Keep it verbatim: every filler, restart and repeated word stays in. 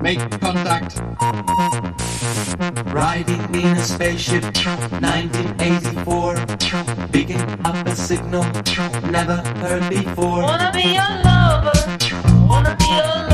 Make contact. Riding in a spaceship, nineteen eighty-four. Picking up a signal, never heard before. Wanna be your lover, wanna be your